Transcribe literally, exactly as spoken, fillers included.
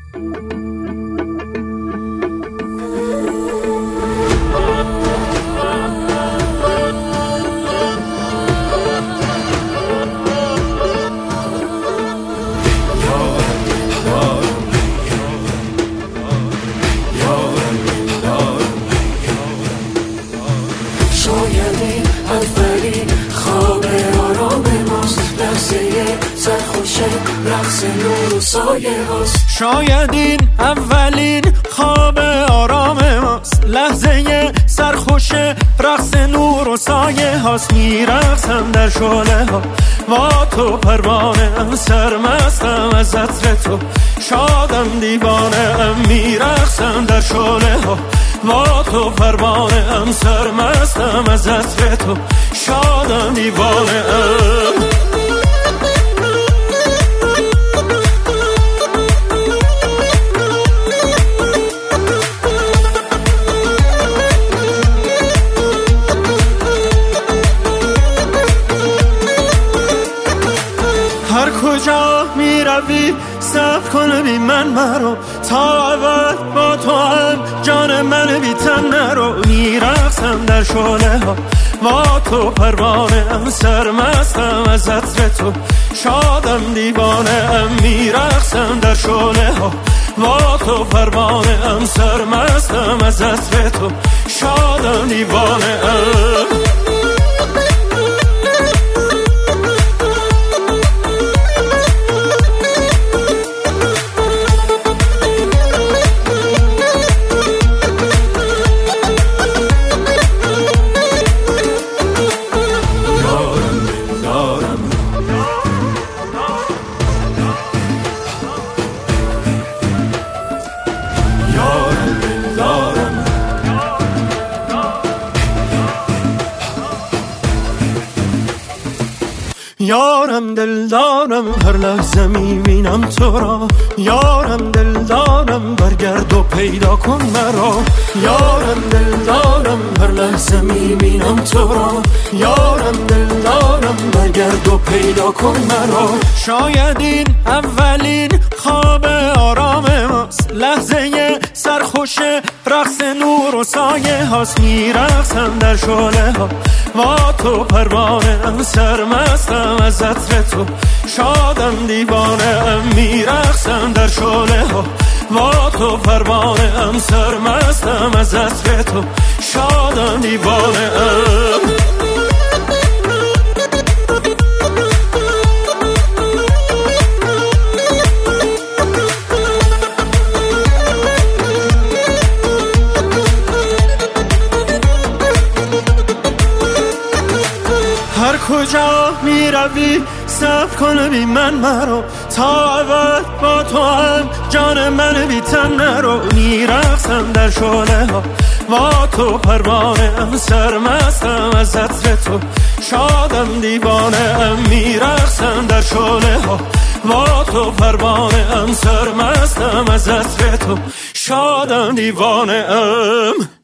شایدی اولین خواب آرام ماست، لحظه سرخوش رقص نور و سایه هاست. شاید این اولین خواب آرام ماست، لحظه سرخوش رقص نور و سایه هاست. میرقصم در شعله ها با تو پروانه ام، سرمستم از عطر تو، شادم دیوانه ام. میرقصم در شعله ها با تو پروانه ام، سرمستم از عطر تو، شادم دیوانه ام. هر کجا می روی صبر کن بی من مرو، تا ابد با تو هم جان من بی تن نرو. میرقصم در شعله ها با تو پروانه ام، سرمستم از عطر تو، شادم دیوانه ام. میرقصم در شعله ها با تو پروانه ام، سرمستم از عطر تو، شادم دیوانه ام. یارم دلدارم هر لحظه میبینم تو را، یارم دلدارم برگرد و پیدا کن مرا. یارم دلدارم هر لحظه میبینم تو را، یارم دلدارم برگرد و پیدا کن مرا. شاید این اولین خواب آرام ماست، لحظه سرخوش رقص نور و سایه هاست. میرقصم در شعله ها با تو پروانه ام، سرمستم از عطر تو، شادم دیوانه ام. میرقصم در شعله ها با تو پروانه ام، سرمستم از عطر تو، شادم دیوانه ام. هر کجا می روی صبر کن بی من مرو، تا ابد با تو هم جان من بی تن نرو. میرقصم در شعله ها با تو پروانه ام، سرمستم از عطر تو، شادم دیوانه ام. میرقصم در شعله ها با تو پروانه ام، سرمستم از عطر تو، شادم دیوانه ام.